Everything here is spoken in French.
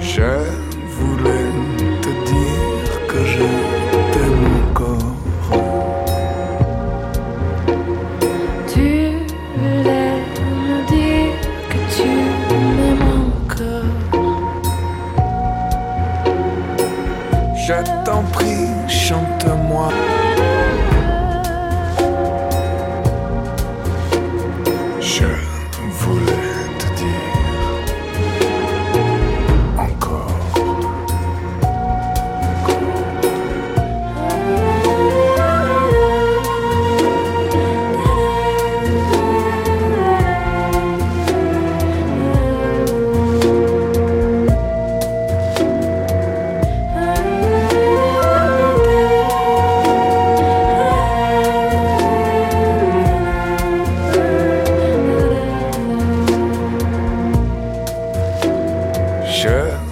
Je voulais te dire que je t'aime encore. Tu voulais me dire que tu m'aimes encore. Je t'en prie, chante-moi. Je voulais te dire encore. Je